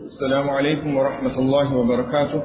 السلام عليكم ورحمة الله وبركاته.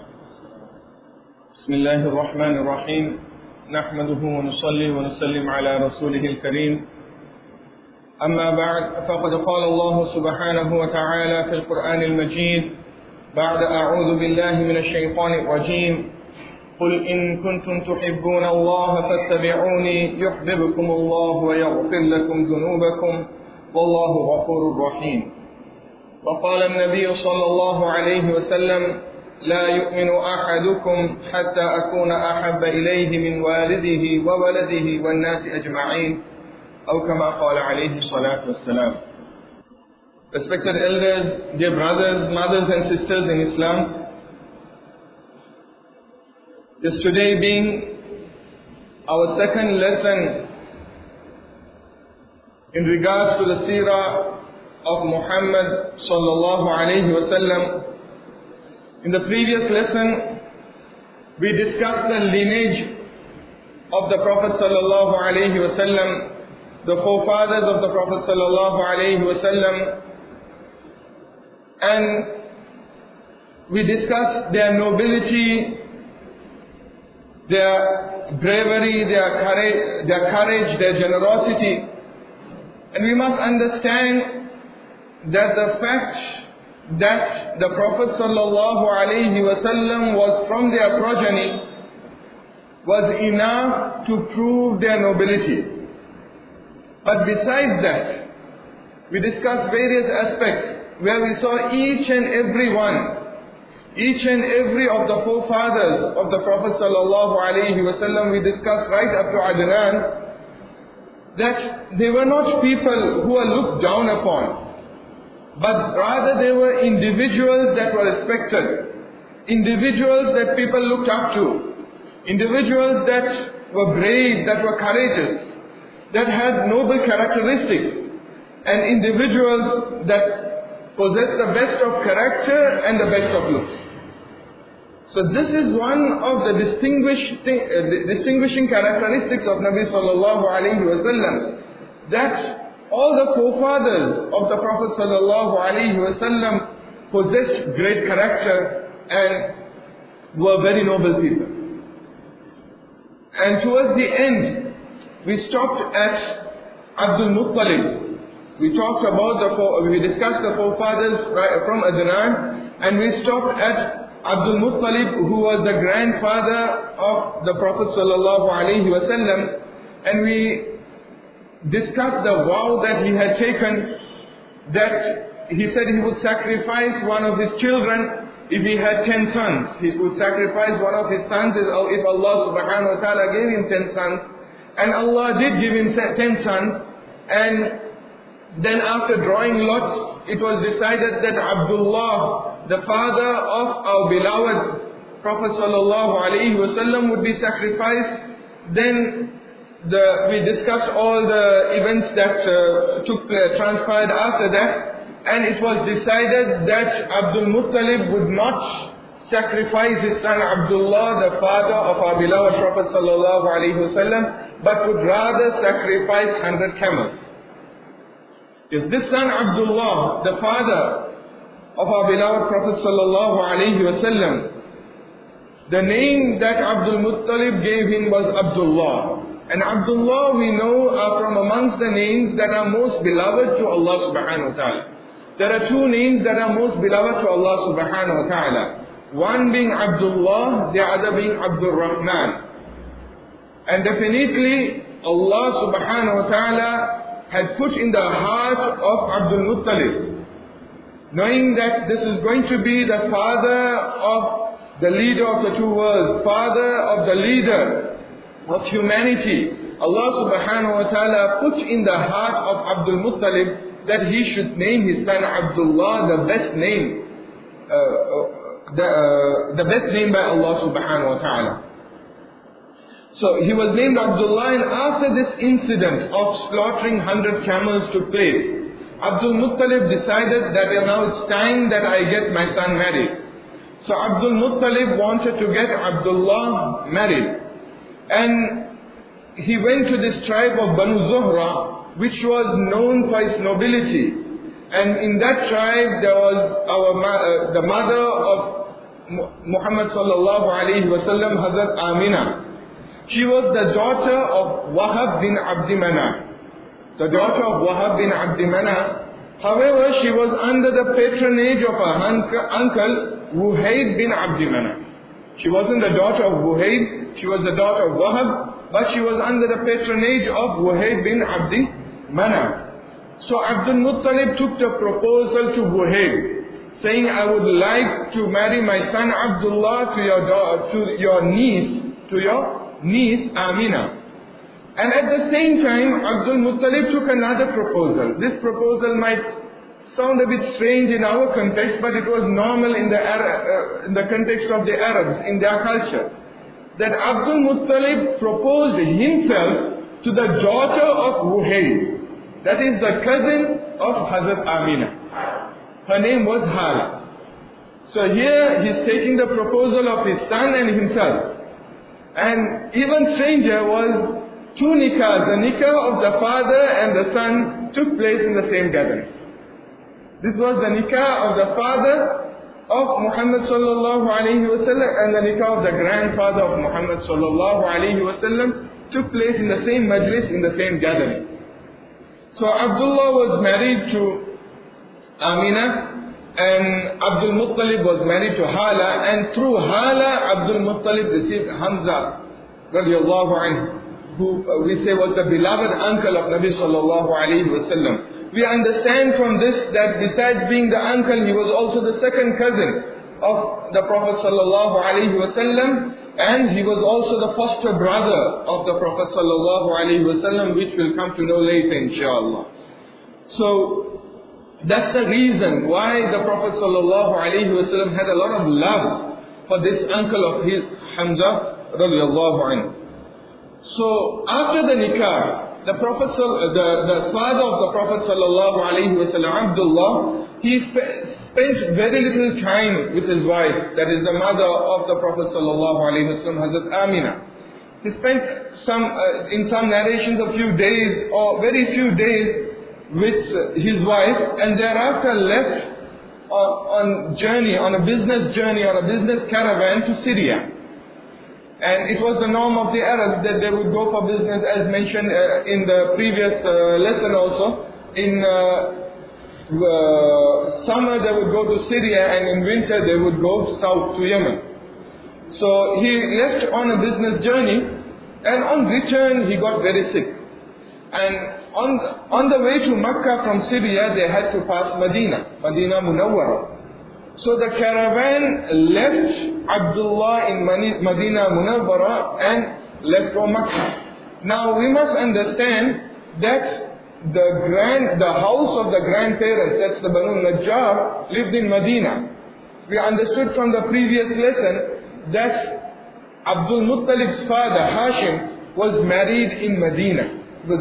بسم الله الرحمن الرحيم. نحمده ونصلي ونسلم على رسوله الكريم. أما بعد، فقد قال الله سبحانه وتعالى في القرآن المجيد بعد أعوذ بالله من الشيطان الرجيم: قل إن كنتم تحبون الله فاتبعوني يحببكم الله ويغفر لكم ذنوبكم والله غفور رحيم. وقال النبي صلى الله عليه وسلم: لا يؤمن أحدكم حتى أكون أحب إليه من والده وولده والناس أجمعين، أو كما قال عليه الصلاة والسلام. Respected elders, dear brothers, mothers and sisters in Islam, this today being our second lesson in regards to the seerah of Muhammad sallallahu alayhi wasallam. In the previous lesson, we discussed the lineage of the Prophet sallallahu alayhi wasallam, the forefathers of the Prophet sallallahu alayhi wasallam, and we discussed their nobility, their bravery, their courage, their generosity. And we must understand that the fact that the Prophet sallallahu alaihi wasallam was from their progeny was enough to prove their nobility. But besides that, we discussed various aspects where we saw each and every of the forefathers of the Prophet sallallahu alaihi wasallam, we discussed right up to Adnan, that they were not people who were looked down upon, but rather they were individuals that were respected, individuals that people looked up to, individuals that were brave, that were courageous, that had noble characteristics, and individuals that possessed the best of character and the best of looks. So this is one of the distinguishing characteristics of Nabi sallallahu alayhi wasallam, that all the forefathers of the Prophet sallallahu alaihi wasallam possessed great character and were very noble people. And towards the end, we stopped at Abdul Muttalib. We discussed the forefathers from Adnan, and we stopped at Abdul Muttalib, who was the grandfather of the Prophet sallallahu alaihi wasallam, and we discussed the vow that he had taken, that he said he would sacrifice one of his children if he had 10 sons. He would sacrifice one of his sons if Allah subhanahu wa ta'ala gave him 10 sons. And Allah did give him 10 sons. And then after drawing lots, it was decided that Abdullah, the father of our beloved Prophet sallallahu alaihi wasallam, would be sacrificed. Then we discussed all the events that transpired after that, and it was decided that Abdul Muttalib would not sacrifice his son Abdullah, the father of our beloved Prophet sallallahu alaihi wasallam, but would rather sacrifice 100 camels. If this son Abdullah, the father of our beloved Prophet sallallahu alaihi wasallam, the name that Abdul Muttalib gave him was Abdullah. And Abdullah, we know, are from amongst the names that are most beloved to Allah subhanahu wa ta'ala. There are two names that are most beloved to Allah subhanahu wa ta'ala. One being Abdullah, the other being Abdul Rahman. And definitely Allah subhanahu wa ta'ala had put in the heart of Abdul Muttalib, knowing that this is going to be the father of the leader of the two worlds, father of the leader of humanity. Allah subhanahu wa ta'ala put in the heart of Abdul Muttalib that he should name his son Abdullah, the best name, the best name by Allah subhanahu wa ta'ala. So he was named Abdullah, and after this incident of slaughtering 100 camels took place, Abdul Muttalib decided that now it's time that I get my son married. So Abdul Muttalib wanted to get Abdullah married. And he went to this tribe of Banu Zuhra, which was known for its nobility. And in that tribe there was the mother of Muhammad sallallahu alayhi wa sallam, Hazrat Amina. She was the daughter of Wahab bin Abdi Manaf. The daughter of Wahab bin Abdi Manaf. However, she was under the patronage of her uncle Wuhayd bin Abdi Manaf. She wasn't the daughter of Wuhayd, she was the daughter of Wahab, but she was under the patronage of Wuhayd bin Abdi Manaf. So Abdul Muttalib took the proposal to Wuhayd, saying, I would like to marry my son Abdullah to your niece Amina. And at the same time, Abdul Muttalib took another proposal. This proposal might sound a bit strange in our context, but it was normal in the context of the Arabs, in their culture. That Abdul Muttalib proposed himself to the daughter of Wuhayd. That is the cousin of Hazrat Amina. Her name was Hala. So here he's taking the proposal of his son and himself. And even stranger was two nikahs. The nikah of the father and the son took place in the same gathering. This was the nikah of the father of Muhammad sallallahu alayhi wa sallam, and the nikah of the grandfather of Muhammad sallallahu alayhi wa sallam took place in the same majlis, in the same gathering. So Abdullah was married to Amina, and Abdul Muttalib was married to Hala, and through Hala Abdul Muttalib received Hamza radiallahu anhu, who we say was the beloved uncle of Nabi sallallahu alayhi wa sallam. We understand from this that besides being the uncle, he was also the second cousin of the Prophet sallallahu alayhi wa sallam, and he was also the foster brother of the Prophet sallallahu alayhi wa sallam, which we'll come to know later inshallah. So that's the reason why the Prophet sallallahu alayhi wa sallam had a lot of love for this uncle of his, Hamza radiallahu anhu. So after the nikah, the father of the Prophet sallallahu alaihi wasallam, Abdullah, he spent very little time with his wife, that is the mother of the Prophet sallallahu alaihi wasallam, Hazrat Amina. He spent in some narrations a few days or very few days with his wife, and thereafter left on a business journey, on a business caravan to Syria. And it was the norm of the Arabs that they would go for business, as mentioned in the previous lesson also. In summer they would go to Syria, and in winter they would go south to Yemen. So he left on a business journey, and on return he got very sick. And on the way to Makkah from Syria, they had to pass Medina Munawwara. So the caravan left Abdullah in Medina Munawwara and left for Makkah. Now we must understand that the house of the grandparents, that's the Banu Najjar, lived in Medina. We understood from the previous lesson that Abdul Muttalib's father, Hashim, was married in Medina.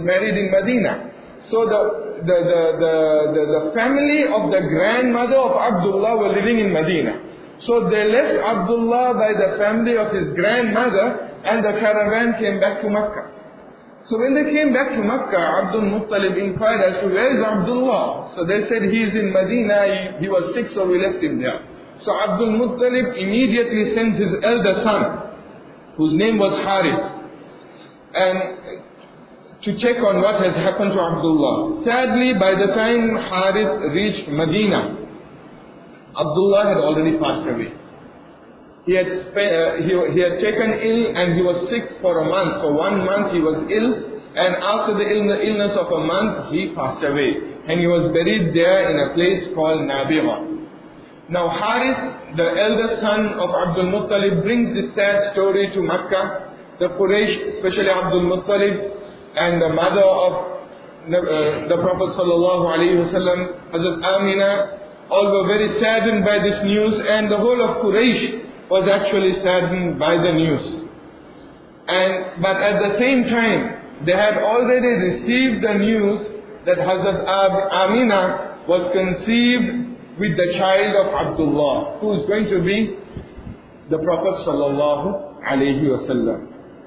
So the family of the grandmother of Abdullah were living in Medina. So they left Abdullah by the family of his grandmother, and the caravan came back to Makkah. So when they came back to Makkah, Abdul Muttalib inquired as to where is Abdullah. So they said he is in Medina, he was sick, so we left him there. So Abdul Muttalib immediately sent his elder son, whose name was Harith, and to check on what has happened to Abdullah. Sadly, by the time Harith reached Medina, Abdullah had already passed away. He had taken ill, and he was sick for a month. For 1 month he was ill, and after the illness of a month, he passed away. And he was buried there in a place called Nabigha. Now Harith, the eldest son of Abdul Muttalib, brings this sad story to Makkah. The Quraysh, especially Abdul Muttalib, and the mother of the Prophet sallallahu alaihi wasallam, Hazrat Amina, all were very saddened by this news, and the whole of Quraysh was actually saddened by the news. But at the same time, they had already received the news that Hazrat Amina was conceived with the child of Abdullah, who is going to be the Prophet sallallahu alaihi wasallam.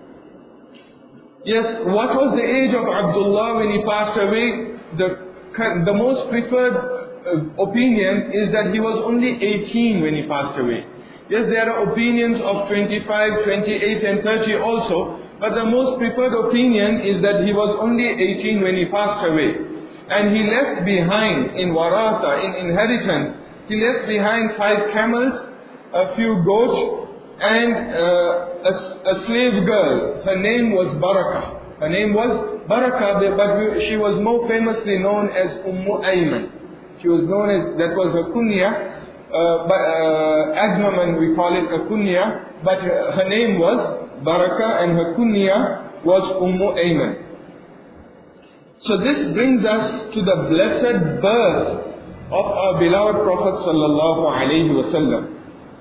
Yes, what was the age of Abdullah when he passed away? The most preferred opinion is that he was only 18 when he passed away. Yes, there are opinions of 25, 28 and 30 also, but the most preferred opinion is that he was only 18 when he passed away. And he left behind in waratha, in inheritance, he left behind 5 camels, a few goats, and a slave girl. Her name was Barakah. Her name was Barakah, but she was more famously known as Ayman. She was known as, that was her kunya. Agnomen we call it a kunya, but her name was Barakah and her kunya was Ayman. So this brings us to the blessed birth of our beloved Prophet sallallahu alaihi wasallam.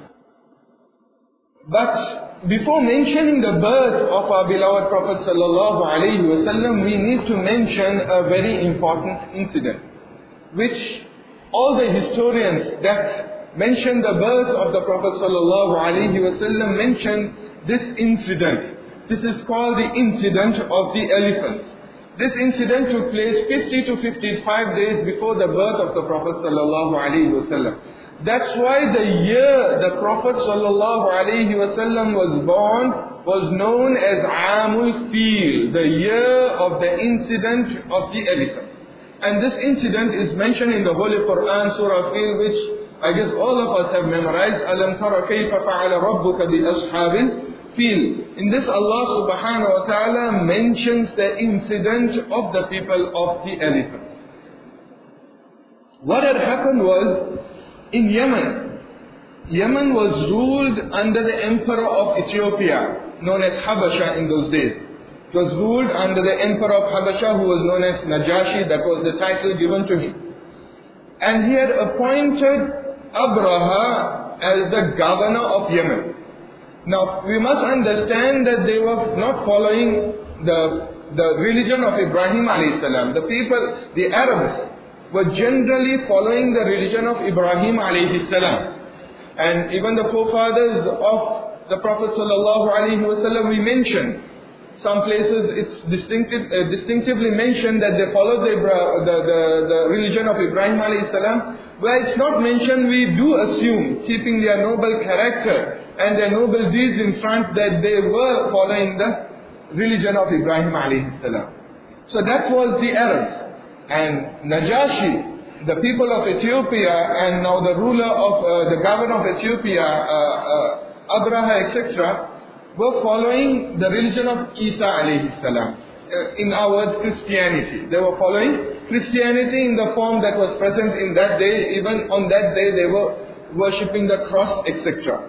But before mentioning the birth of our beloved Prophet sallallahu alaihi wasallam, we need to mention a very important incident, which all the historians that mention the birth of the Prophet sallallahu alaihi wasallam mention this incident. This is called the incident of the elephants. This incident took place 50 to 55 days before the birth of the Prophet sallallahu alaihi wasallam. That's why the year the Prophet sallallahu alaihi wasallam was born was known as Amul Fil, the year of the incident of the elephant. And this incident is mentioned in the Holy Quran, Surah Fil, which I guess all of us have memorized. Alam tara kayfa fa'ala rabbuka bi ashabil fil. In this, Allah subhanahu wa ta'ala mentions the incident of the people of the elephant. What had happened was, in Yemen, Yemen was ruled under the emperor of Ethiopia, known as Habasha in those days. It was ruled under the emperor of Habasha, who was known as Najashi. That was the title given to him. And he had appointed Abraha as the governor of Yemen. Now, we must understand that they were not following the religion of Ibrahim alayhi salam. The people, the Arabs, were generally following the religion of Ibrahim alayhi salam. And even the forefathers of the Prophet sallallahu alaihi wasallam, we mentioned. Some places it's distinctively mentioned that they followed the religion of Ibrahim alayhi salam. Where it's not mentioned, we do assume, keeping their noble character and their noble deeds in front, that they were following the religion of Ibrahim alayhi salam. So that was the Arabs. And Najashi, the people of Ethiopia, and now the ruler of, the governor of Ethiopia, Abraha, etc., were following the religion of Isa alayhi salam. In our words, Christianity. They were following Christianity in the form that was present in that day. Even on that day they were worshipping the cross, etc.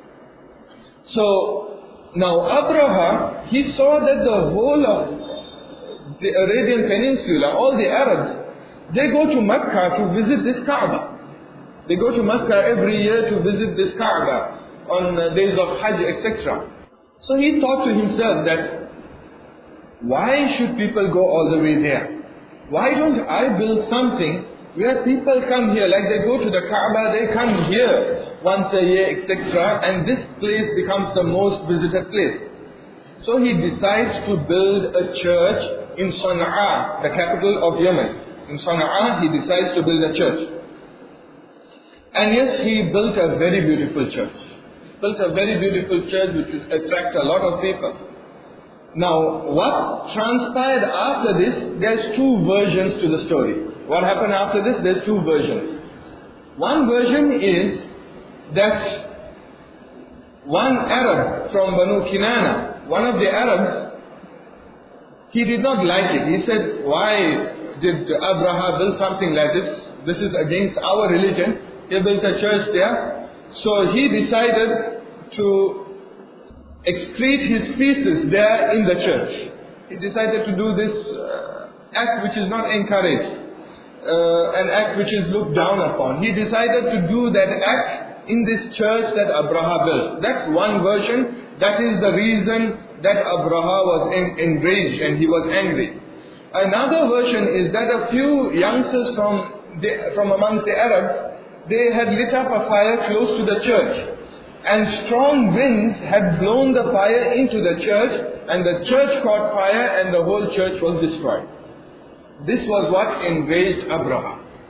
So, now Abraha, he saw that the whole of the Arabian Peninsula, all the Arabs, they go to Mecca to visit this Kaaba. They go to Mecca every year to visit this Kaaba on days of Hajj, etc. So he thought to himself that, why should people go all the way there? Why don't I build something where people come here, like they go to the Kaaba, they come here once a year, etc. And this place becomes the most visited place. So he decides to build a church in Sana'a, the capital of Yemen. In Sana'a, he decides to build a church. And yes, he built a very beautiful church. Built a very beautiful church which would attract a lot of people. Now, what transpired after this, there's 2 versions to the story. What happened after this? There's 2 versions. One version is that one Arab from Banu Kinana, one of the Arabs, he did not like it. He said, why did Abraha build something like this? This is against our religion. He built a church there. So he decided to excrete his feces there in the church. He decided to do this act which is not encouraged, an act which is looked down upon. He decided to do that act in this church that Abraha built. That's one version. That is the reason that Abraha was enraged and he was angry. Another version is that a few youngsters from amongst the Arabs, they had lit up a fire close to the church, and strong winds had blown the fire into the church, and the church caught fire and the whole church was destroyed. This was what enraged Abraha.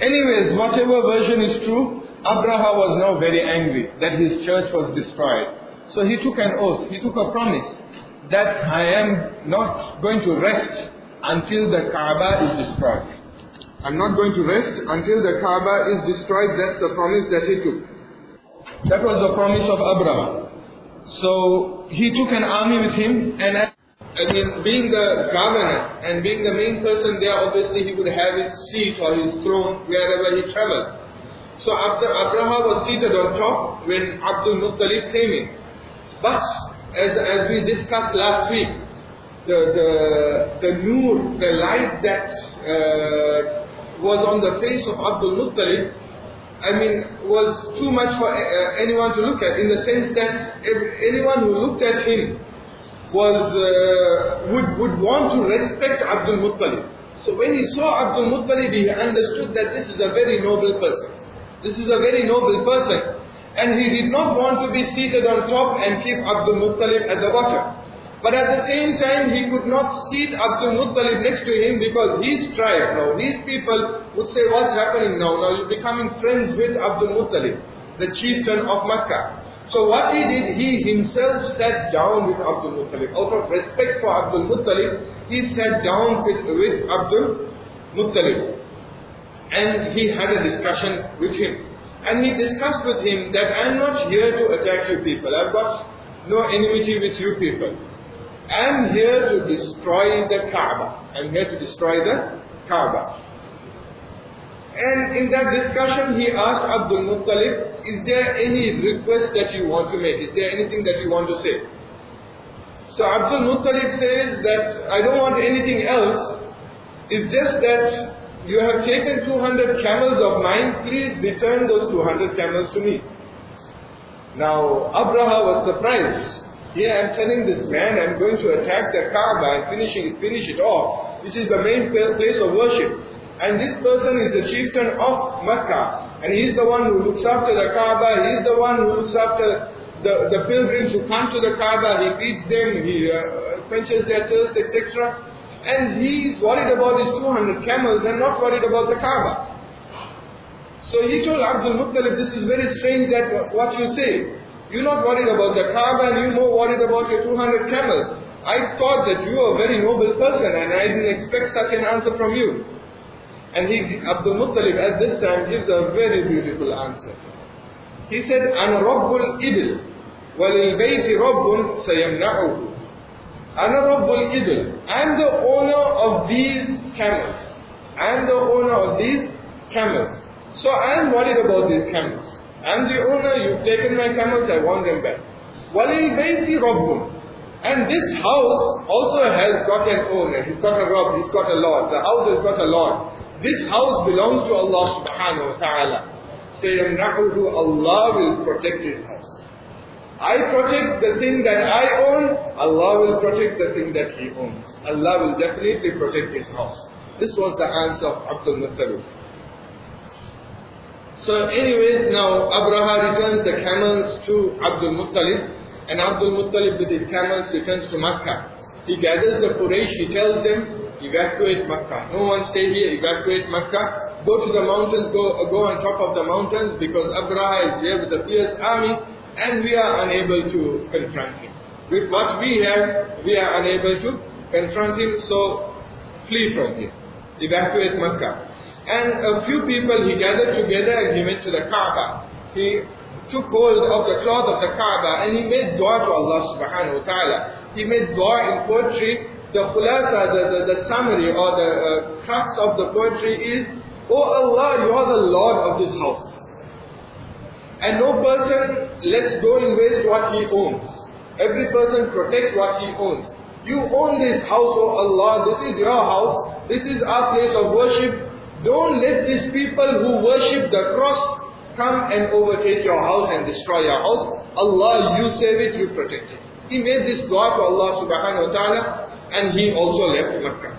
Anyways, whatever version is true, Abraha was now very angry that his church was destroyed. So he took an oath, he took a promise that I am not going to rest until the Kaaba is destroyed. I'm not going to rest until the Kaaba is destroyed. That's the promise that he took. That was the promise of Abraham. So he took an army with him, and being the governor and being the main person there, obviously he would have his seat or his throne wherever he traveled. So Abraham was seated on top when Abdul Muttalib came in. But as we discussed last week, the nur, the light that was on the face of Abdul Muttalib, was too much for anyone to look at, in the sense that anyone who looked at him would want to respect Abdul Muttalib. So when he saw Abdul Muttalib, he understood that this is a very noble person. This is a very noble person. And he did not want to be seated on top and keep Abdul Muttalib at the bottom. But at the same time, he could not seat Abdul Muttalib next to him because his tribe, now his people would say, what's happening now? Now you're becoming friends with Abdul Muttalib, the chieftain of Makkah. So what he did, he himself sat down with Abdul Muttalib. Out of respect for Abdul Muttalib, he sat down with Abdul Muttalib. And he had a discussion with him. And he discussed with him that I'm not here to attack you people. I've got no enmity with you people. I'm here to destroy the Kaaba. I'm here to destroy the Kaaba. And in that discussion, he asked Abdul Muttalib, is there any request that you want to make? Is there anything that you want to say? So Abdul Muttalib says that I don't want anything else. It's just that you have taken 200 camels of mine. Please return those 200 camels to me. Now, Abraha was surprised. Here I'm telling this man I'm going to attack the Kaaba and finish it off, which is the main place of worship. And this person is the chieftain of Makkah. And he's the one who looks after the Kaaba. He's the one who looks after the pilgrims who come to the Kaaba. He feeds them, he quenches their thirst, etc. And he's worried about his 200 camels and not worried about the Kaaba. So he told Abdul Muttalib, this is very strange that what you say. You're not worried about the Kaaba and you're more worried about your 200 camels. I thought that you are a very noble person and I didn't expect such an answer from you. And Abdul Muttalib at this time gives a very beautiful answer. He said, أَنَا رَبُّ الْإِبِلِ وَلِلْبَيْتِ رَبٌّ سَيَمْنَعُهُ. أَنَا رَبُّ الْإِبِلِ. I'm the owner of these camels. I'm the owner of these camels. So I'm worried about these camels. I'm the owner, you've taken my camels, I want them back. وَلِلْبَيْتِ رَبٌّ. And this house also has got an owner. He's got a Rabb, he's got a Lord. The house has got a Lord. This house belongs to Allah subhanahu wa ta'ala. سَيَمْنَعُهُ. Allah will protect his house. I protect the thing that I own, Allah will protect the thing that he owns. Allah will definitely protect his house. This was the answer of Abdul Muttalib. So anyways, now Abraha returns the camels to Abdul Muttalib, and Abdul Muttalib with his camels returns to Makkah. He gathers the Quraysh, he tells them, evacuate Makkah. No one stay here, evacuate Makkah. Go to the mountains, go on top of the mountains, because Abraha is here with a fierce army, and we are unable to confront him. With what we have, we are unable to confront him, so flee from here. Evacuate Makkah. And a few people he gathered together and he went to the Kaaba. He took hold of the cloth of the Kaaba and he made dua to Allah subhanahu wa ta'ala. He made dua in poetry. The khulasa, the summary or the crux of the poetry is, Oh Allah, you are the Lord of this house. And no person lets go in waste what he owns. Every person protect what he owns. You own this house, oh Allah, this is your house, this is our place of worship. Don't let these people who worship the cross come and overtake your house and destroy your house. Allah, you save it, you protect it. He made this dua to Allah subhanahu wa ta'ala, and he also left Makkah.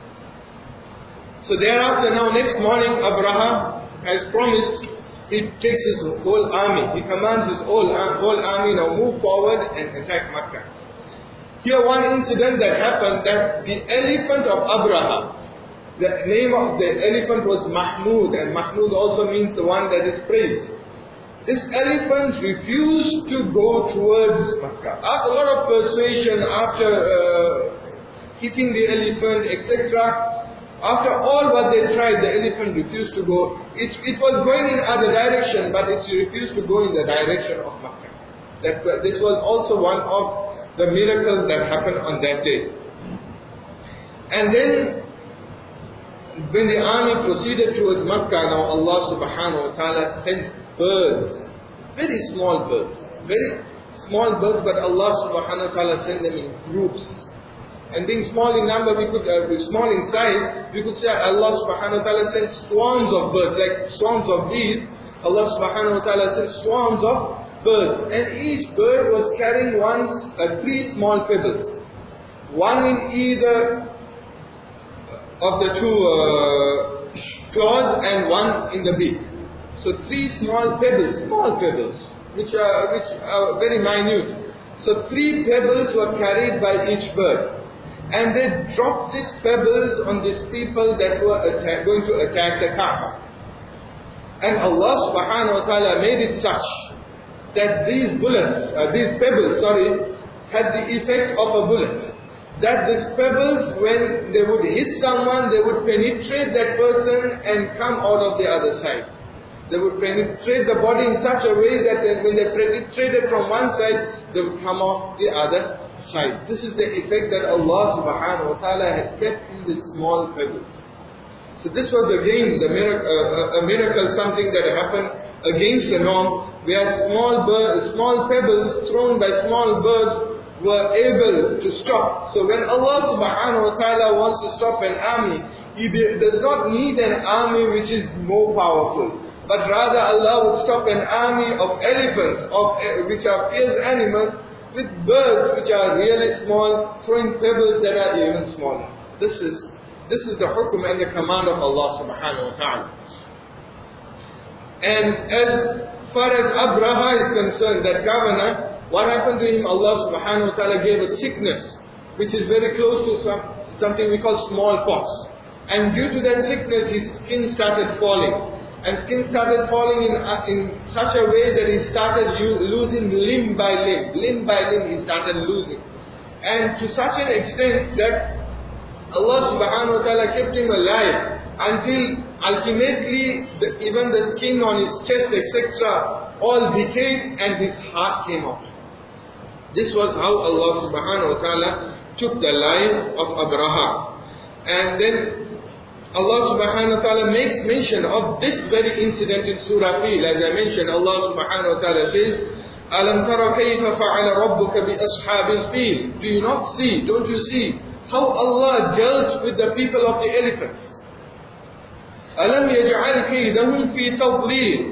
So thereafter, now next morning, Abraham has promised, he takes his whole army, he commands his whole army now move forward and attack Makkah. Here one incident that happened, that the elephant of Abraham, The name of the elephant was Mahmud, and Mahmud also means the one that is praised. This elephant refused to go towards Makkah. After a lot of persuasion, after hitting the elephant, etc., after all what they tried, the elephant refused to go. It was going in other direction, but it refused to go in the direction of Makkah. This was also one of the miracles that happened on that day. And then, when the army proceeded towards Makkah, now Allah subhanahu wa ta'ala sent birds, very small birds, but Allah subhanahu wa ta'ala sent them in groups. And being small in number, small in size, we could say Allah subhanahu wa ta'ala sent swarms of birds, like swarms of bees. Allah subhanahu wa ta'ala sent swarms of birds. And each bird was carrying three small pebbles. One in either of the two claws and one in the beak. So three small pebbles, which are very minute. So three pebbles were carried by each bird. And they dropped these pebbles on these people that were going to attack the Kaaba. And Allah subhanahu wa ta'ala made it such that these pebbles, had the effect of a bullet. That these pebbles, when they would hit someone, they would penetrate that person and come out of the other side. They would penetrate the body in such a way that when they penetrated from one side, they would come off the other side. This is the effect that Allah subhanahu wa ta'ala had kept in these small pebbles. So this was again a miracle, something that happened against the norm, where small pebbles thrown by small birds were able to stop. So when Allah subhanahu wa ta'ala wants to stop an army, He does not need an army which is more powerful, but rather Allah would stop an army of elephants, which are fierce animals, with birds which are really small, throwing pebbles that are even smaller. This is the hukum and the command of Allah subhanahu wa ta'ala. And as far as Abraha is concerned, that governor, what happened to him? Allah subhanahu wa ta'ala gave a sickness which is very close to something we call smallpox. And due to that sickness, his skin started falling. And skin started falling in such a way that he started losing limb by limb. Limb by limb he started losing. And to such an extent that Allah subhanahu wa ta'ala kept him alive until ultimately even the skin on his chest, etc., all decayed and his heart came out. This was how Allah subhanahu wa ta'ala took the life of Abraha. And then Allah subhanahu wa ta'ala makes mention of this very incident in Surah Fil. As I mentioned, Allah subhanahu wa ta'ala says, أَلَمْ تَرَ كَيْفَ فَعَلَ رَبُّكَ بِأَصْحَابِ الْفِيلِ. Do you not see, don't you see how Allah dealt with the people of the elephants? أَلَمْ يَجْعَلْ كَيْدَهُمْ فِي تَضْلِيلٍ.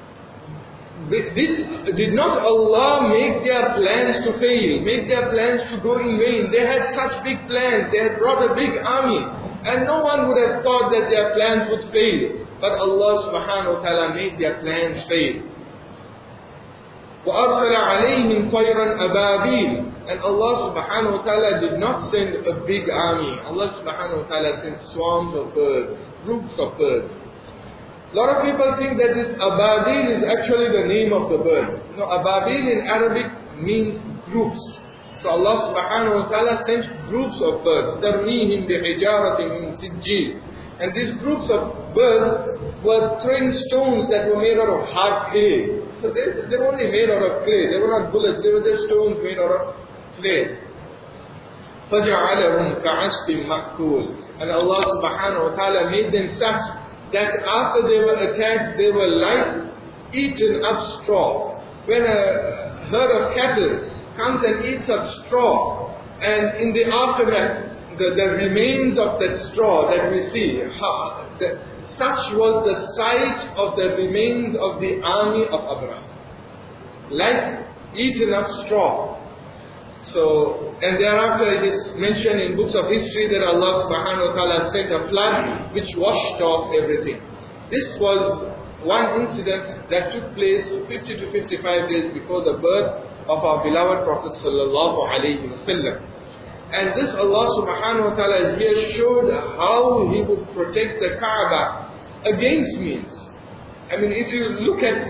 Did not Allah make their plans to fail, make their plans to go in vain? They had such big plans, they had brought a big army, and no one would have thought that their plans would fail. But Allah subhanahu wa ta'ala made their plans fail. وَأَرْسَلَ عَلَيْهِمْ طَيْرًا أَبَابِيلَ. And Allah subhanahu wa ta'ala did not send a big army. Allah subhanahu wa ta'ala sent swarms of birds, groups of birds. A lot of people think that this ababil is actually the name of the bird. No, ababil in Arabic means groups. So Allah subhanahu wa ta'ala sent groups of birds. تَرْمِيهِمْ بِحِجَارَةٍ مِّن سِجِّيلٍ. And these groups of birds were throwing stones that were made out of hard clay. So they were only made out of clay. They were not bullets. They were just stones made out of clay. فَجَعَلَهُمْ كَعَصْفٍ مَأْكُولٍ. And Allah subhanahu wa ta'ala made them such that after they were attacked, they were like eaten up straw. When a herd of cattle comes and eats up straw, and in the aftermath, the remains of that straw that we see, such was the sight of the remains of the army of Abraham. Like eaten up straw. So, and thereafter it is mentioned in books of history that Allah subhanahu wa ta'ala sent a flood which washed off everything. This was one incident that took place 50 to 55 days before the birth of our beloved Prophet sallallahu alaihi wasallam. And this Allah subhanahu wa ta'ala here showed how He would protect the Kaaba against means. I mean, if you look at,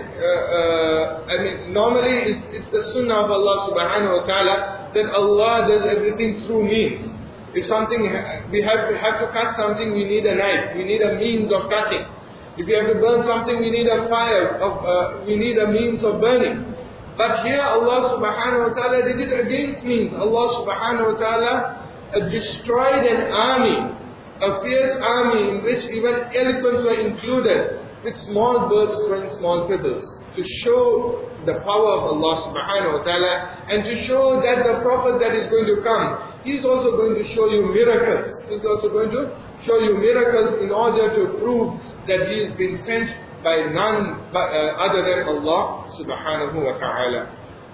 normally it's the sunnah of Allah subhanahu wa ta'ala that Allah does everything through means. If something, we have to cut something, we need a knife, we need a means of cutting. If you have to burn something, we need a fire, we need a means of burning. But here Allah subhanahu wa ta'ala did it against means. Allah subhanahu wa ta'ala destroyed an army, a fierce army in which even elephants were included, with small birds throwing small pebbles, to show the power of Allah subhanahu wa ta'ala, and to show that the Prophet that is going to come, he's also going to show you miracles. He's also going to show you miracles in order to prove that he has been sent by none other than Allah subhanahu wa ta'ala.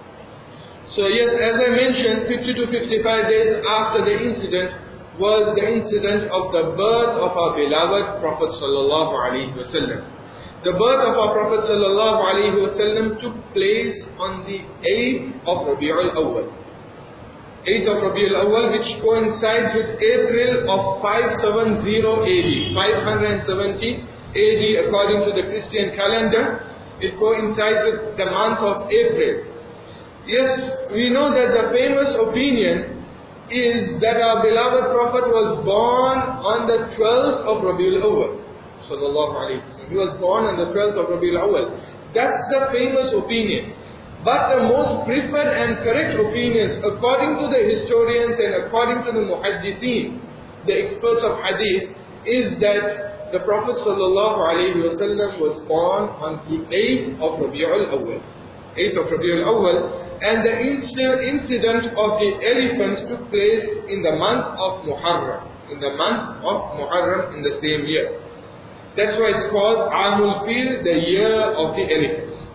So yes, as I mentioned, 50 to 55 days after the incident was the incident of the birth of our beloved Prophet sallallahu alaihi wasallam. The birth of our Prophet sallallahu alaihi wasallam took place on the 8th of Rabi'ul Awwal. 8th of Rabi'ul Awwal, which coincides with April of 570 AD, 570 AD according to the Christian calendar. It coincides with the month of April. Yes, we know that the famous opinion is that our beloved Prophet was born on the 12th of Rabi'ul Awwal. Sallallahu alayhi wa sallam. He was born on the 12th of Rabi'ul Awwal. That's the famous opinion. But the most preferred and correct opinions, according to the historians and according to the muhaddithin, the experts of hadith, is that the Prophet sallallahu alayhi wa sallam was born on the 8th of Rabi'ul Awwal. 8th of Rabi'ul Awwal, and the incident of the elephants took place in the month of Muharram. In the month of Muharram in the same year. That's why it's called Amul Fil, the year of the elephants.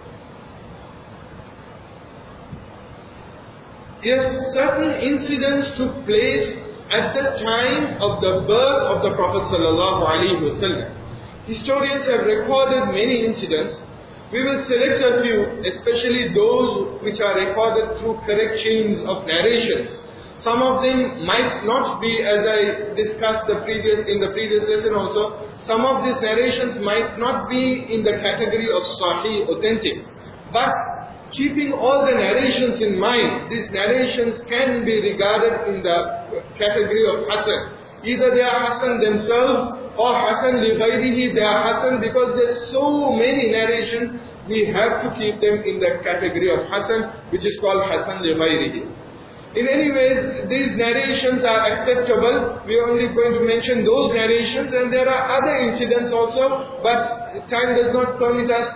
Yes, certain incidents took place at the time of the birth of the Prophet sallallahu alaihi wasallam. Historians have recorded many incidents. We will select a few, especially those which are recorded through correct chains of narrations. Some of them might not be, as I discussed in the previous lesson also, some of these narrations might not be in the category of Sahih, authentic. But keeping all the narrations in mind, these narrations can be regarded in the category of Hasan. Either they are Hasan themselves or Hasan li ghayrihi, they are Hasan because there's so many narrations, we have to keep them in the category of Hasan, which is called Hasan li ghayrihi. In any ways, these narrations are acceptable. We are only going to mention those narrations, and there are other incidents also, but time does not permit us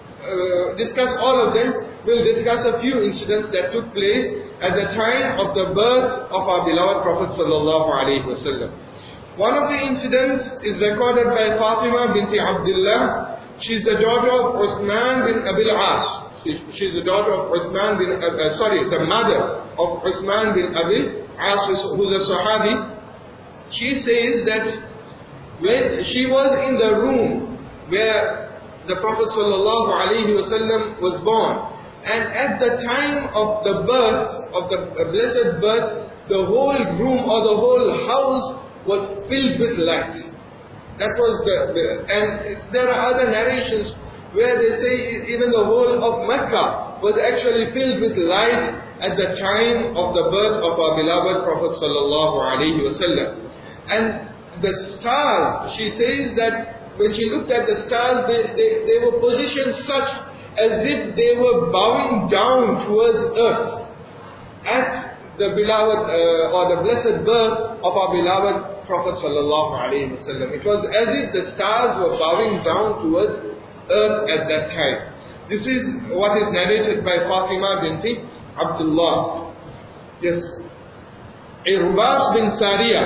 to discuss all of them. We'll discuss a few incidents that took place at the time of the birth of our beloved Prophet sallallahu alaihi wasallam. One of the incidents is recorded by Fatima binti Abdullah. She's the daughter of Uthman bin Abil As. She's the daughter of Uthman bin, the mother of Uthman bin Abil As, who's a Sahabi. She says that when she was in the room where the Prophet sallallahu alaihi wasallam was born, and at the time of the birth, of the blessed birth, the whole room or the whole house was filled with light. That was and there are other narrations where they say even the whole of Mecca was actually filled with light at the time of the birth of our beloved Prophet sallallahu alaihi wasallam. And the stars, she says that when she looked at the stars, they were positioned such as if they were bowing down towards earth at the beloved or the blessed birth of our beloved Prophet sallallahu alaihi wasallam. It was as if the stars were bowing down towards earth at that time. This is what is narrated by Fatima binti Abdullah. Yes. Irbas bin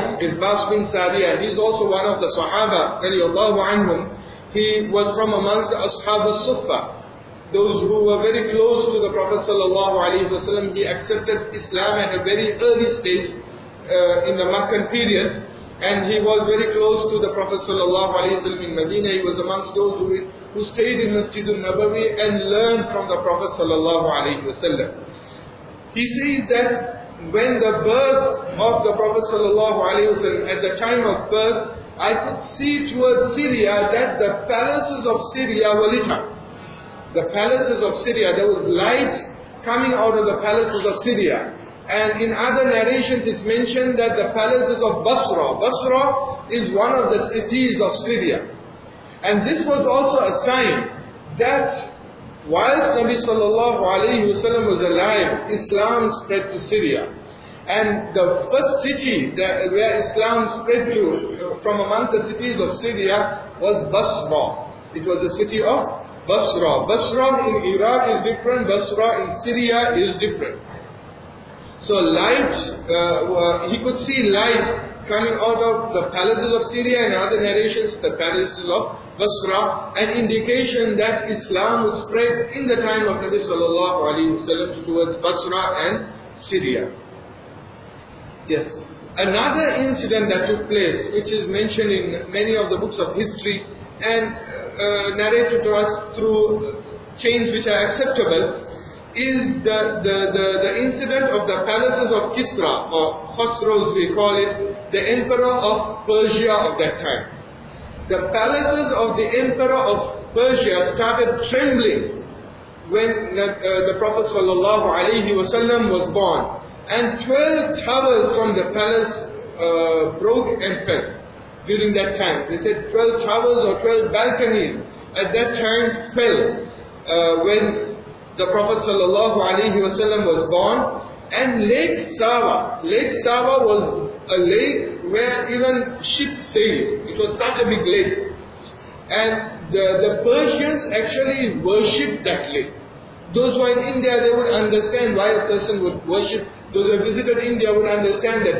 Sariya, he is also one of the Sahaba radiallahu anhum. He was from amongst the Ashab al-Suffa, those who were very close to the Prophet sallallahu alaihi wasallam. He accepted Islam at a very early stage in the Meccan period, and he was very close to the Prophet sallallahu alaihi wasallam in Medina. He was amongst those who stayed in Masjidul Nabawi and learned from the Prophet sallallahu alaihi wasallam. He says that when the birth of the Prophet ﷺ, at the time of birth, I could see towards Syria that the palaces of Syria were lit up. The palaces of Syria, there was light coming out of the palaces of Syria. And in other narrations it's mentioned that the palaces of Basra. Basra is one of the cities of Syria. And this was also a sign that whilst Nabi sallallahu alayhi wasallam was alive, Islam spread to Syria. And the first city where Islam spread to from amongst the cities of Syria was Basra. It was the city of Basra. Basra in Iraq is different, Basra in Syria is different. So light, he could see light coming out of the palaces of Syria, and other narrations, the palaces of Basra, an indication that Islam would spread in the time of Nabi sallallahu alayhi wasallam towards Basra and Syria. Yes. Another incident that took place, which is mentioned in many of the books of history and narrated to us through chains which are acceptable, is the incident of the palaces of Kisra, or Khosrow we call it, the emperor of Persia of that time. The palaces of the emperor of Persia started trembling when the Prophet ﷺ was born. And 12 towers from the palace broke and fell during that time. They said 12 towers or 12 balconies at that time fell when the Prophet ﷺ was born. And Lake Sava was a lake where even ships sailed. It was such a big lake. And the Persians actually worshipped that lake. Those who are in India, they would understand why a person would worship. Those who have visited India would understand that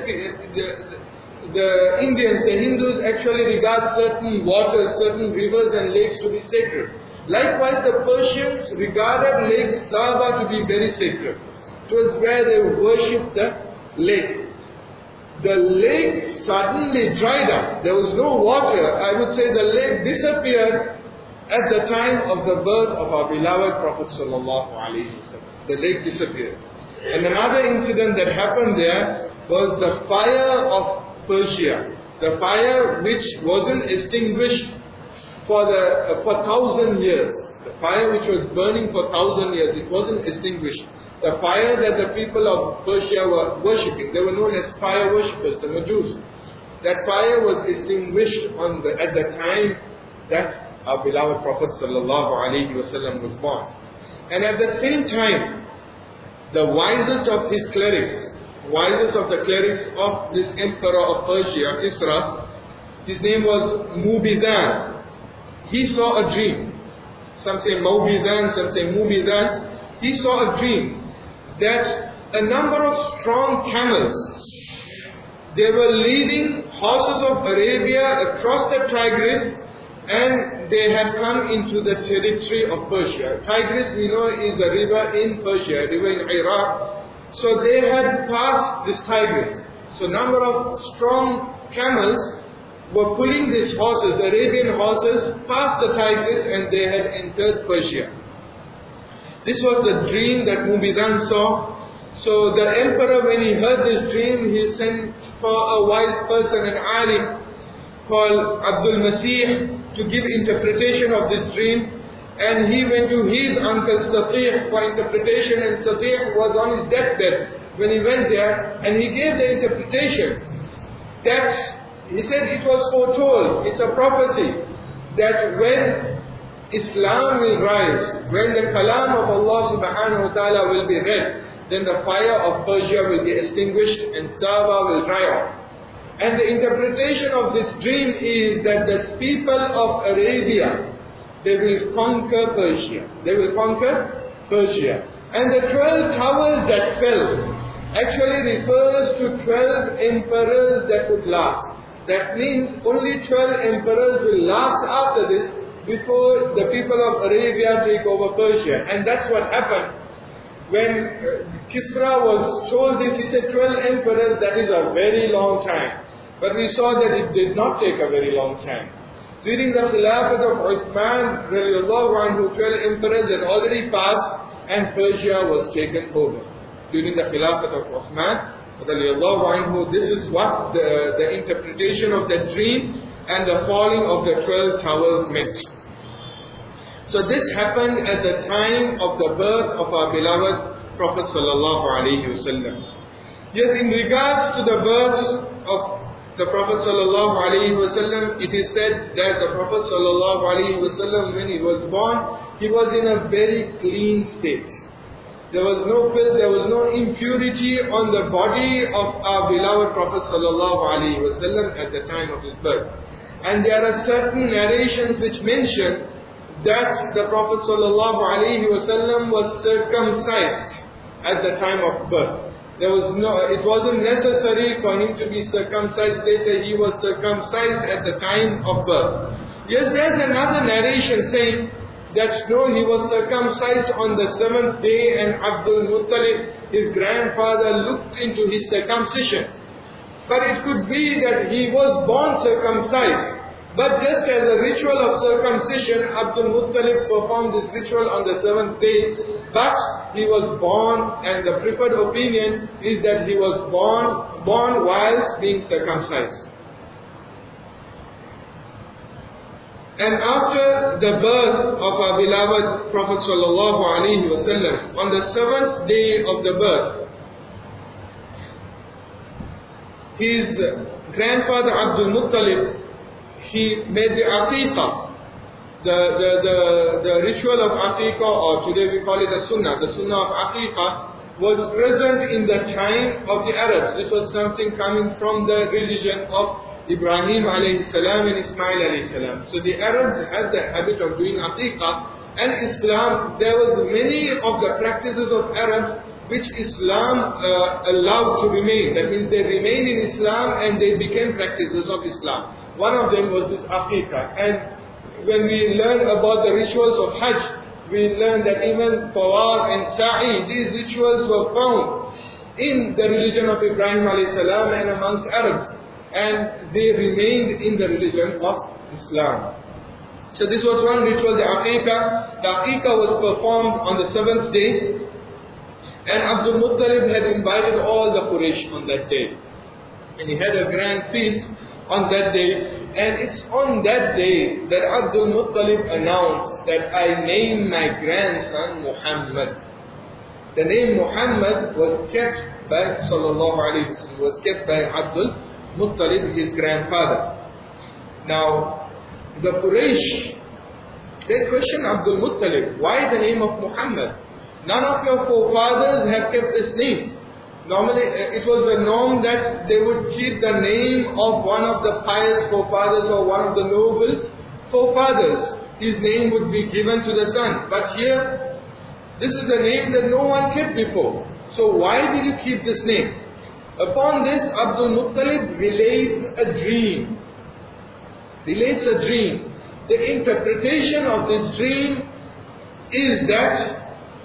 the Indians, the Hindus actually regard certain waters, certain rivers and lakes to be sacred. Likewise, the Persians regarded Lake Sava to be very sacred. It was where they worshipped the lake. The lake suddenly dried up. There was no water. I would say the lake disappeared at the time of the birth of our beloved Prophet ﷺ. The lake disappeared. And another incident that happened there was the fire of Persia. The fire which wasn't extinguished for 1,000 years. The fire which was burning for 1,000 years, it wasn't extinguished. The fire that the people of Persia were worshipping, they were known as fire worshippers, the Majus. That fire was extinguished at the time that our beloved Prophet ﷺ was born. And at the same time, the wisest of his clerics, wisest of the clerics of this emperor of Persia, Kisra, his name was Mubidan. He saw a dream. Some say Mubidan, some say Mubidan. He saw a dream that a number of strong camels, they were leading horses of Arabia across the Tigris, and they had come into the territory of Persia. Tigris, we know, is a river in Persia, a river in Iraq. So they had passed this Tigris. So a number of strong camels were pulling these horses, Arabian horses, past the Tigris, and they had entered Persia. This was the dream that Mubidan saw. So the emperor, when he heard this dream, he sent for a wise person, an alim, called Abdul Masih, to give interpretation of this dream. And he went to his uncle Satih for interpretation, and Satih was on his deathbed when he went there, and he gave the interpretation that he said it was foretold, it's a prophecy, that when Islam will rise, when the kalam of Allah subhanahu wa ta'ala will be read, then the fire of Persia will be extinguished and Sava will dry off. And the interpretation of this dream is that the people of Arabia, they will conquer Persia. They will conquer Persia. And the 12 towers that fell actually refers to 12 emperors that would last. That means only 12 emperors will last after this before the people of Arabia take over Persia. And that's what happened. When Kisra was told this, he said 12 emperors, that is a very long time. But we saw that it did not take a very long time. During the Khilafat of Uthman, 12 emperors had already passed and Persia was taken over. during the Khilafat of Uthman radiallahu anhu. This is what the interpretation of the dream and the falling of the 12 towers meant. So this happened at the time of the birth of our beloved Prophet sallallahu alaihi wasallam. Yes, in regards to the birth of the Prophet sallallahu alaihi wasallam, it is said that the Prophet sallallahu alaihi wasallam, when he was born, he was in a very clean state. There was no filth, there was no impurity on the body of our beloved Prophet sallallahu alaihi wasallam at the time of his birth. And there are certain narrations which mention that the Prophet sallallahu alaihi wasallam was circumcised at the time of birth. It wasn't necessary for him to be circumcised later. He was circumcised at the time of birth. Yes, there's another narration saying that no, he was circumcised on the 7th day, and Abdul Muttalib, his grandfather, looked into his circumcision. But it could be that he was born circumcised. But just as a ritual of circumcision, Abdul Muttalib performed this ritual on the 7th day. But he was born, and the preferred opinion is that he was born whilst being circumcised. And after the birth of our beloved Prophet sallallahu alaihi wasallam, on the 7th day of the birth, his grandfather Abdul Muttalib, he made the aqiqah, the ritual of aqiqah, or today we call it the sunnah of aqiqah, was present in the time of the Arabs. This was something coming from the religion of Ibrahim alayhi salam and Ismail alayhi salam. So the Arabs had the habit of doing aqiqah, and Islam, there was many of the practices of Arabs which Islam allowed to remain. That means they remained in Islam and they became practices of Islam. One of them was this aqiqah. And when we learn about the rituals of Hajj, we learn that even tawaf and sa'i, these rituals were found in the religion of Ibrahim alayhi salam and amongst Arabs. And they remained in the religion of Islam. So this was one ritual, the aqiqah. The aqiqah was performed on the 7th day. And Abdul Muttalib had invited all the Quraysh on that day. And he had a grand feast on that day. And it's on that day that Abdul Muttalib announced that I named my grandson Muhammad. The name Muhammad was kept by sallallahu alaihi wasallam, was kept by Abdul Muttalib, his grandfather. Now, the Quraysh, they questioned Abdul Muttalib, why the name of Muhammad? None of your forefathers have kept this name. Normally, it was a norm that they would keep the name of one of the pious forefathers or one of the noble forefathers. His name would be given to the son. But here, this is a name that no one kept before. So why did you keep this name? Upon this, Abdul Muttalib relates a dream. The interpretation of this dream is that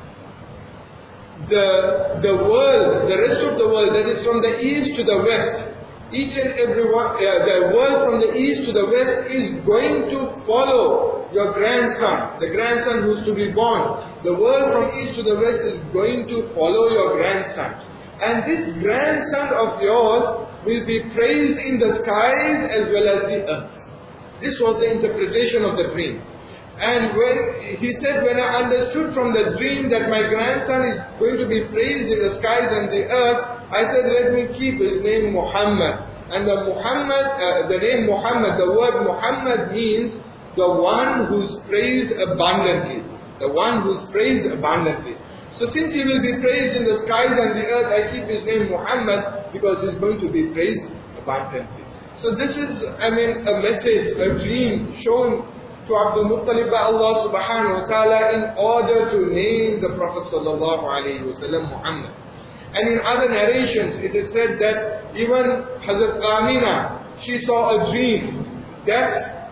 the world, the rest of the world, that is from the east to the west, each and every one, the world from the east to the west is going to follow your grandson, the grandson who is to be born. The world from east to the west is going to follow your grandson. And this grandson of yours will be praised in the skies as well as the earth. This was the interpretation of the dream. And when he said, when I understood from the dream that my grandson is going to be praised in the skies and the earth, I said, let me keep his name Muhammad. And the name Muhammad, the word Muhammad means the one who's praised abundantly. The one who's praised abundantly. So since he will be praised in the skies and the earth, I keep his name Muhammad because he's going to be praised abundantly. So this is, a message, a dream shown to Abdul Muttalib by Allah subhanahu wa ta'ala in order to name the Prophet sallallahu alayhi wa sallam Muhammad. And in other narrations, it is said that even Hazrat Amina, she saw a dream that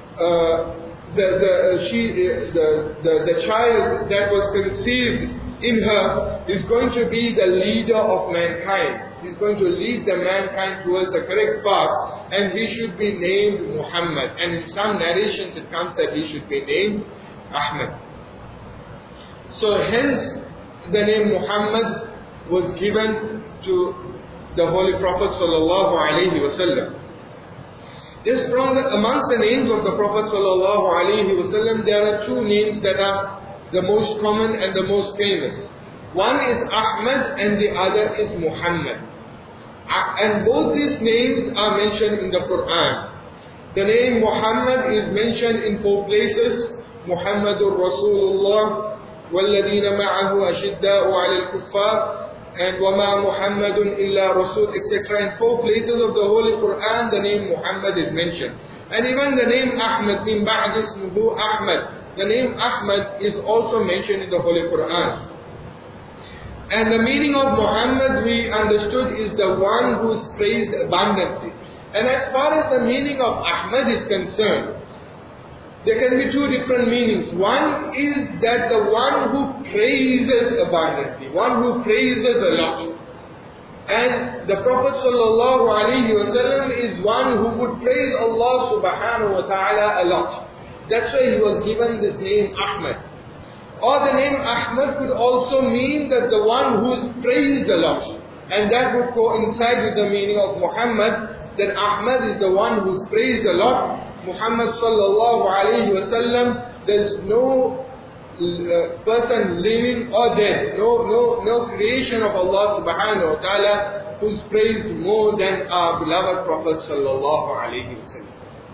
the child that was conceived in her is going to be the leader of mankind. He's going to lead the mankind towards the correct path, and he should be named Muhammad. And in some narrations it comes that he should be named Ahmad. So hence the name Muhammad was given to the Holy Prophet sallallahu alaihi wasallam. Yes, amongst the names of the Prophet sallallahu alaihi wasallam, there are two names that are the most common and the most famous. One is Ahmad and the other is Muhammad. And both these names are mentioned in the Quran. The name Muhammad is mentioned in 4 places. Muhammadur Rasulullah, وَالَّذِينَ مَعَهُ أَشِدَّاءُ عَلَى الْكُفَّارِ, and وَمَا مُحَمَّدٌ إِلَّا رَسُولٌ, etc. In 4 places of the Holy Quran, the name Muhammad is mentioned. And even the name Ahmad, min ba'd ismuhu Ahmad, the name Ahmad is also mentioned in the Holy Quran. And the meaning of Muhammad, we understood, is the one who is praised abundantly. And as far as the meaning of Ahmad is concerned, there can be 2 different meanings. One is that the one who praises abundantly, one who praises a lot. And the Prophet sallallahu alaihi wasallam is one who would praise Allah subhanahu wa ta'ala a lot. That's why he was given this name Ahmad. Or the name Ahmad could also mean that the one who is praised a lot. And that would coincide with the meaning of Muhammad, that Ahmad is the one who is praised a lot. Muhammad sallallahu alayhi wasallam, there's no person living or dead, no creation of Allah subhanahu wa ta'ala who's praised more than our beloved Prophet sallallahu alayhi wasallam.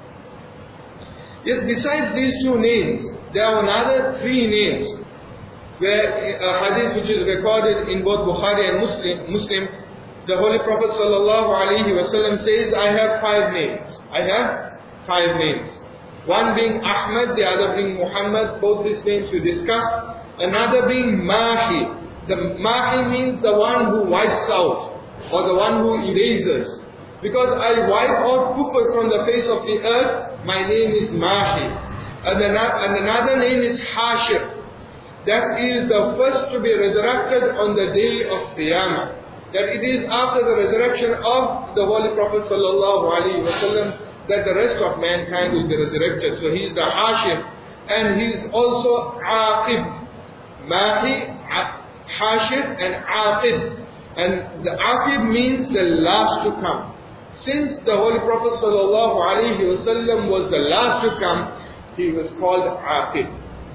Yes, besides these 2 names, there are another 3 names, where a hadith which is recorded in both Bukhari and Muslim, the Holy Prophet sallallahu alayhi wasallam says, I have 5 names. I have 5 names. One being Ahmad, the other being Muhammad, both these names we discussed. Another being Mahi. The Mahi means the one who wipes out, or the one who erases. Because I wipe out kufr from the face of the earth, my name is Mahi. And another name is Hashir. That is the first to be resurrected on the day of Qiyamah. That it is after the resurrection of the Holy Prophet sallallahu alaihi wasallam that the rest of mankind will be resurrected. So he is the Hashir, and he is also Aqib. Mahi, Hashir and Aqib. And the Aqib means the last to come. Since the Holy Prophet sallallahu alaihi wasallam was the last to come, he was called Aqib.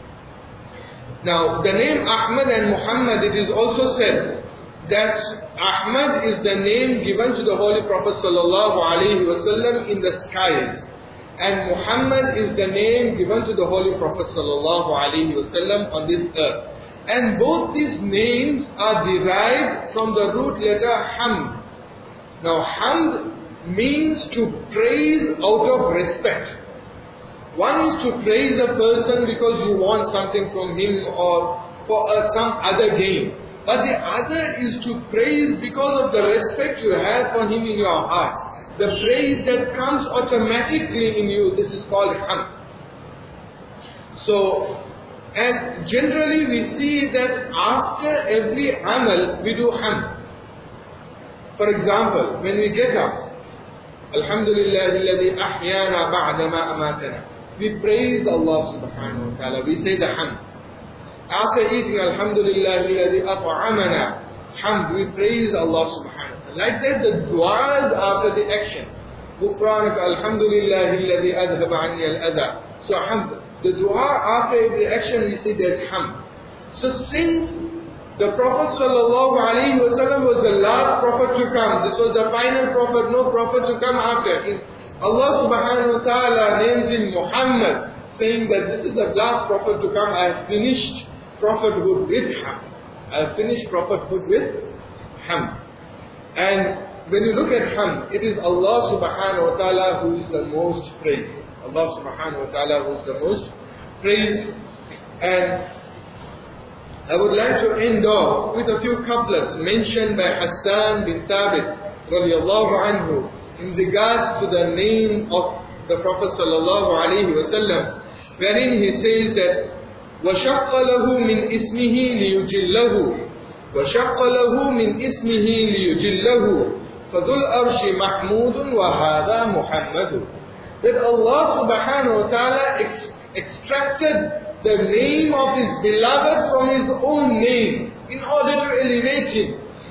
Now the name Ahmad and Muhammad, it is also said that Ahmad is the name given to the Holy Prophet sallallahu alaihi wasallam in the skies, and Muhammad is the name given to the Holy Prophet sallallahu alaihi wasallam on this earth. And both these names are derived from the root letter Hamd. Now Hamd means to praise out of respect. One is to praise a person because you want something from him or for some other gain. But the other is to praise because of the respect you have for him in your heart. The praise that comes automatically in you, this is called Hamd. So, and generally we see that after every amal, we do Hamd. For example, when we get up, Alhamdulillah alladhi ahyana ba'da ma amatana. We praise Allah subhanahu wa ta'ala. We say the Hamd. After eating, Alhamdulillah alladhi at'amana. Hamd, we praise Allah subhanahu wa ta'ala. Like that, the du'as after the action. Ghufranaka Alhamdulillah alladhi adhaba anni al-adha. So Hamd. The dua after every action, we say there's Hamd. So since the Prophet sallallahu alaihi wasallam was the last prophet to come, this was the final prophet, no prophet to come after him. Allah subhanahu wa ta'ala names him Muhammad, saying that this is the last prophet to come. I have finished prophethood with Hamd. I have finished prophethood with Hamd. And when you look at Hamd, it is Allah subhanahu wa ta'ala who is the most praised. Allah subhanahu wa ta'ala who is the most praised. And I would like to end off with a few couplets mentioned by Hassan bin Thabit radiallahu anhu in regards to the name of the Prophet sallallahu alaihi wasallam, wherein he says that وَشَقَّ لَهُ مِنْ إِسْمِهِ لِيُجِلَّهُ وَشَقَّ لَهُ مِنْ إِسْمِهِ لِيُجِلَّهُ فَذُو الْأَرْشِ مَحْمُودٌ وَهَذَا مُحَمَّدٌ. That Allah subhanahu wa ta'ala extracted the name of His beloved from His own name in order to elevate Him.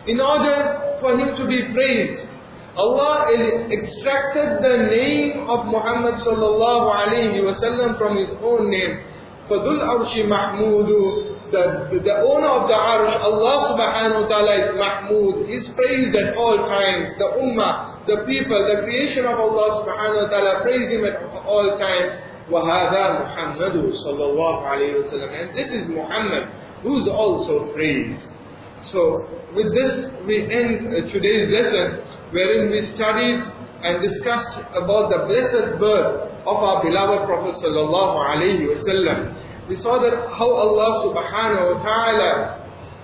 in order for him to be praised. Allah extracted the name of Muhammad sallallahu alayhi wasallam from his own name. فَذُو الْعَرْشِ مَحْمُودُ, the owner of the arsh, Allah subhanahu wa ta'ala is Mahmud, is praised at all times. The ummah, the people, the creation of Allah subhanahu wa ta'ala praise him at all times. وَهَذَا مُحَمَّدُ صَلَّى اللَّهُ عَلَيْهِ وَسَلَّمَ, and this is Muhammad, who is also praised. So with this we end today's lesson, wherein we studied and discussed about the blessed birth of our beloved Prophet sallallahu alaihi wasallam. We saw that how Allah subhanahu wa ta'ala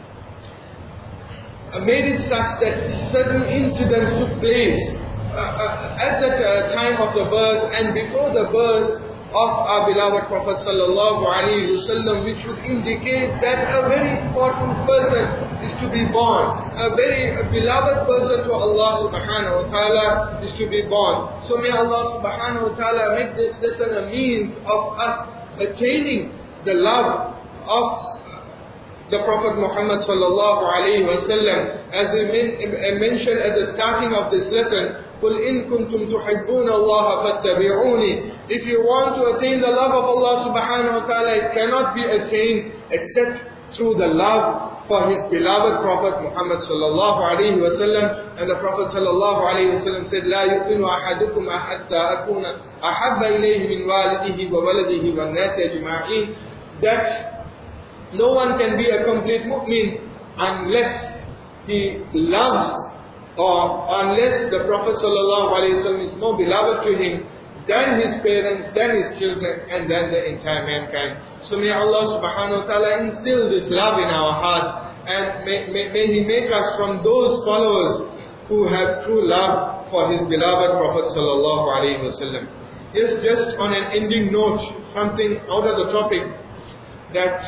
made it such that certain incidents took place at the time of the birth and before the birth of our beloved Prophet sallallahu alaihi wasallam, which would indicate that a very important person is to be born. A very beloved person to Allah subhanahu wa ta'ala is to be born. So may Allah subhanahu wa ta'ala make this lesson a means of us attaining the love of the Prophet Muhammad sallallahu alayhi wa sallam. As we mentioned at the starting of this lesson, قُلْ إِن كُنْتُمْ تُحِبُّونَ اللَّهَ فَاتَّبِعُونِ. If you want to attain the love of Allah subhanahu wa ta'ala, it cannot be attained except through the love for his beloved Prophet Muhammad sallallahu alayhi wa sallam. And the Prophet sallallahu alayhi wa sallam said, لَا يُؤْمِنُ أَحَدُكُمْ أَحَتَّى أَكُونَ أَحَبَّ إِلَيْهِ مِنْ وَالِدِهِ وَوَلَدِهِ وَالنَّاسِ أَجْمَعِينَ. That no one can be a complete mu'min unless he loves, or unless the Prophet ﷺ is more beloved to him than his parents, than his children, and than the entire mankind. So may Allah subhanahu wa ta'ala instill this love in our hearts, and may He make us from those followers who have true love for His beloved Prophet ﷺ. Yes, just on an ending note, something out of the topic, that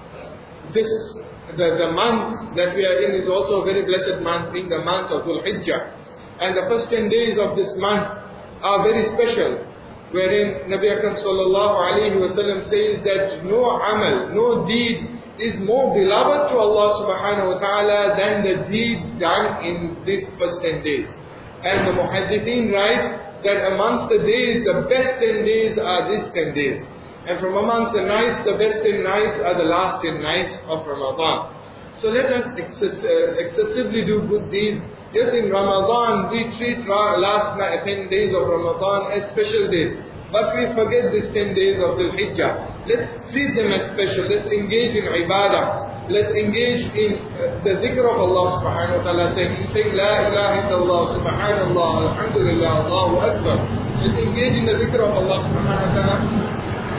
the month that we are in is also a very blessed month, being the month of Dhul Hijjah. And the first 10 days of this month are very special, wherein Nabi Akram sallallahu alayhi wa sallam says that no amal, no deed is more beloved to Allah subhanahu wa ta'ala than the deed done in these first 10 days. And the Muhaddithin write that amongst the days, the best 10 days are these 10 days. And from amongst the nights, the best 10 nights are the last 10 nights of Ramadan. So let us excessively do good deeds. Yes, in Ramadan, we treat last 10 days of Ramadan as special days. But we forget these 10 days of Dhul Hijjah. Let's treat them as special. Let's engage in ibadah. Let's engage in the dhikr of Allah subhanahu wa ta'ala, saying La ilaha illallah, subhanallah, alhamdulillah, Allahu Akbar. Let's engage in the dhikr of Allah subhanahu wa ta'ala.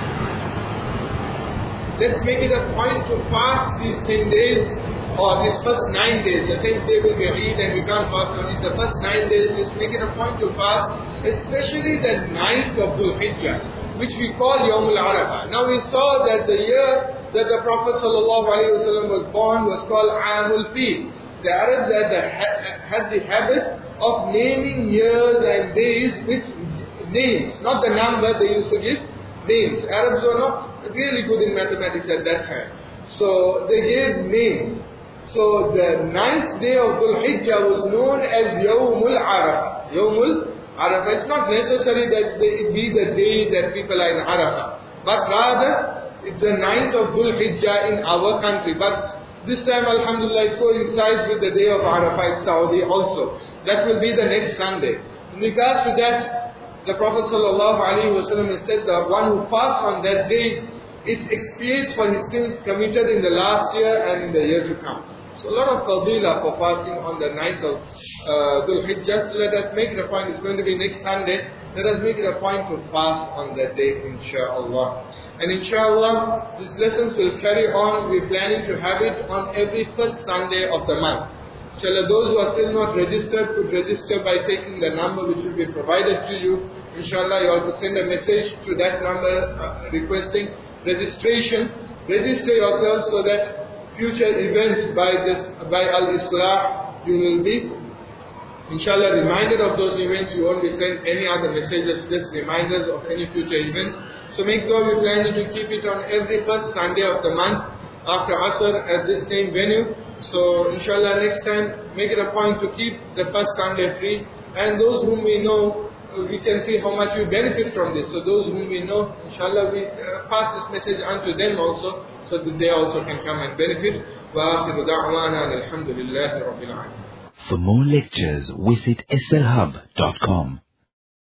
Let's make it a point to fast these 10 days, or these first 9 days. The 10th day will be Eid and we can't fast on it. The first 9 days, let's make it a point to fast, especially the night of Dhul Hijjah, which we call Yawmul Arafah. Now we saw that the year that the Prophet ﷺ was born was called Amul Fil. The Arabs had the habit of naming years and days with names, not the number they used to give. Names. Arabs were not really good in mathematics at that time. So they gave names. So the 9th day of Dhul Hijjah was known as Yawmul Arafah. Yawmul Arafah. It's not necessary that it be the day that people are in Arafah, but rather it's the 9th of Dhul Hijjah in our country. But this time, alhamdulillah, it coincides with the day of Arafah in Saudi also. That will be the next Sunday. In regards to that, the Prophet ﷺ has said that one who fasts on that day, it expiates for his sins committed in the last year and in the year to come. So a lot of fadilah for fasting on the night of Dhul Hijjah. So let us make it a point. It's going to be next Sunday. Let us make it a point to fast on that day, inshaAllah. And inshaAllah, these lessons will carry on. We're planning to have it on every first Sunday of the month. Inshallah, those who are still not registered could register by taking the number which will be provided to you. Inshallah, you all could send a message to that number requesting registration. Register yourselves so that future events by Al-Islah, you will be inshallah reminded of those events. You won't be sent any other messages, just reminders of any future events. So make sure we plan to keep it on every first Sunday of the month after Asr at this same venue. So inshallah next time, make it a point to keep the first Sunday free. And those whom we know, we can see how much we benefit from this. So those whom we know, inshallah we pass this message on to them also, so that they also can come and benefit. وآخر دعوانا الحمد لله رب العالمين. For more lectures, visit slhub.com.